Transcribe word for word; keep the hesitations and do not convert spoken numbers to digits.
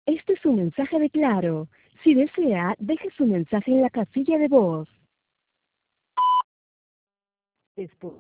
Este es un mensaje de Claro. Si desea, deje su mensaje en la casilla de voz. Después